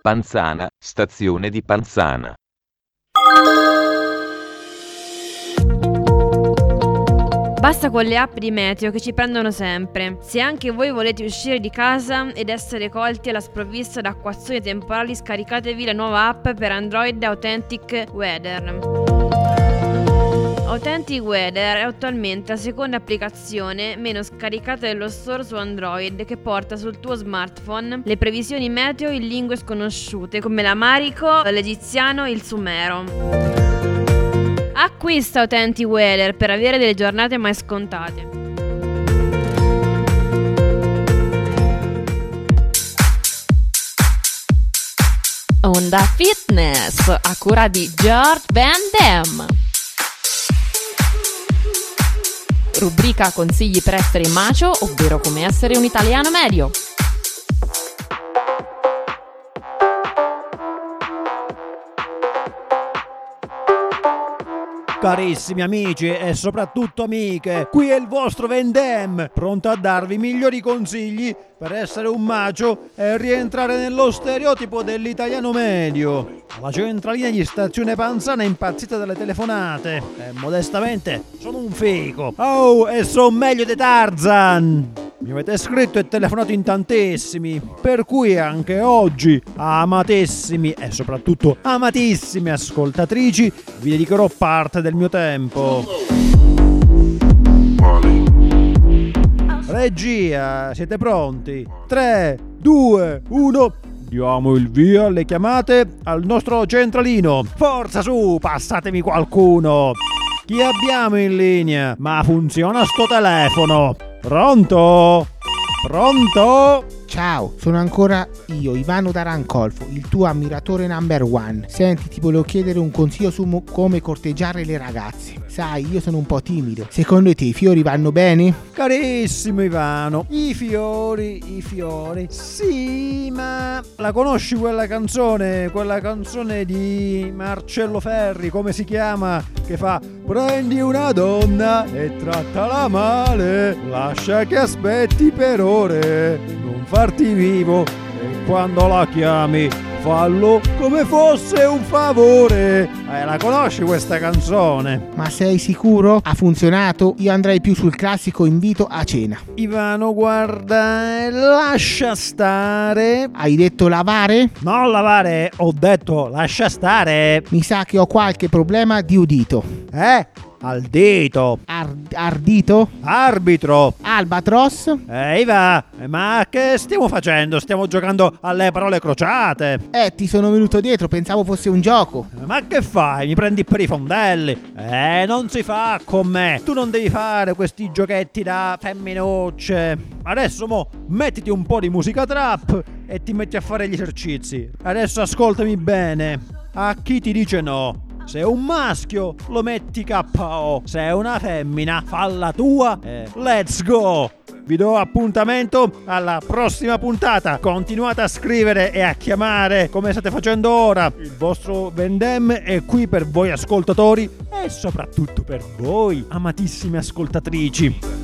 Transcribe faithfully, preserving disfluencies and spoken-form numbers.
Panzana, stazione di Panzana. Basta con le app di meteo che ci prendono sempre. Se anche voi volete uscire di casa ed essere colti alla sprovvista da acquazzoni temporali, scaricatevi la nuova app per Android Authentic Weather. Authentic Weather è attualmente la seconda applicazione meno scaricata dello store su Android, che porta sul tuo smartphone le previsioni meteo in lingue sconosciute come l'amarico, l'egiziano e il sumero. Acquista Authentic Weather per avere delle giornate mai scontate. Onda Fitness a cura di George Van Dam. Rubrica consigli per essere macho, ovvero come essere un italiano medio. Carissimi amici e soprattutto amiche, qui è il vostro Van Dam, pronto a darvi i migliori consigli per essere un macio e rientrare nello stereotipo dell'italiano medio. La centralina di stazione Panzana è impazzita dalle telefonate e modestamente sono un fico. Oh, e son meglio di Tarzan! Mi avete scritto e telefonato in tantissimi, per cui anche oggi, amatissimi e soprattutto amatissime ascoltatrici, vi dedicherò parte del mio tempo. Regia, siete pronti? tre, due, uno... Diamo il via alle chiamate al nostro centralino. Forza su, passatemi qualcuno. Chi abbiamo in linea? Ma funziona sto telefono? Pronto? Pronto? Ciao, sono ancora io, Ivano da Rancolfo, il tuo ammiratore number one. Senti, ti volevo chiedere un consiglio su mo- come corteggiare le ragazze. Sai, io sono un po' timido. Secondo te i fiori vanno bene? Carissimo Ivano, i fiori, i fiori. Sì, ma la conosci quella canzone? Quella canzone di Marcello Ferri, come si chiama? Che fa: prendi una donna e trattala male, lascia che aspetti per ore, non farti vivo, e quando la chiami fallo come fosse un favore. Eh, la conosci questa canzone? Ma sei sicuro? Ha funzionato? Io andrei più sul classico invito a cena. Ivano, guarda, lascia stare. Hai detto lavare? Non lavare, ho detto lascia stare. Mi sa che ho qualche problema di udito. Eh? Al dito. Ar- ardito? Arbitro. Albatros? Ehi va, ma che stiamo facendo? Stiamo giocando alle parole crociate. Eh, ti sono venuto dietro, pensavo fosse un gioco. Ma che fai? Mi prendi per i fondelli? Eh, non si fa con me. Tu non devi fare questi giochetti da femminucce. Adesso mo mettiti un po' di musica trap e ti metti a fare gli esercizi. Adesso ascoltami bene. A chi ti dice no? Se è un maschio lo metti K O, se è una femmina falla tua e let's go! Vi do appuntamento alla prossima puntata. Continuate a scrivere e a chiamare come state facendo ora. Il vostro Van Dam è qui per voi ascoltatori e soprattutto per voi amatissime ascoltatrici.